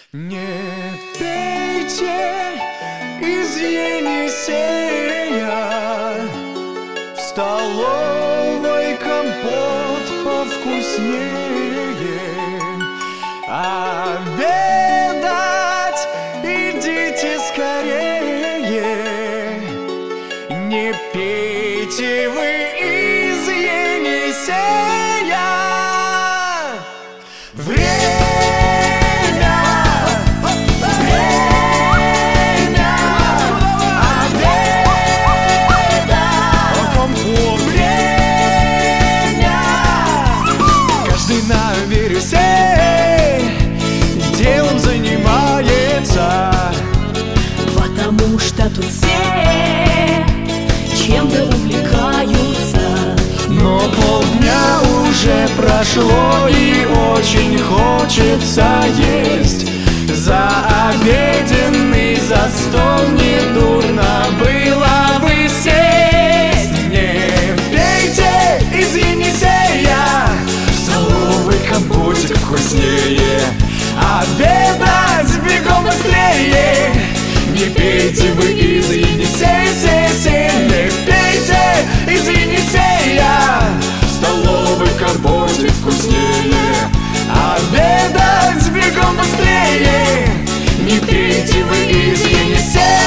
Не пейте из Енисея, в столовой компот повкуснее. Обедать идите скорее, не пейте вы из Енисея. На бирюсе делом занимается, потому что тут все чем-то увлекаются. но полдня уже прошло и очень хочется есть. За обеденный за стол недурно было бы сесть. Не пейте из Енисея, компотик вкуснее. Обедать бегом быстрее, не пейте вы из Енисея. Не пейте из Енисея, столовый компотик вкуснее. Обедать бегом быстрее, не пейте вы из Енисея.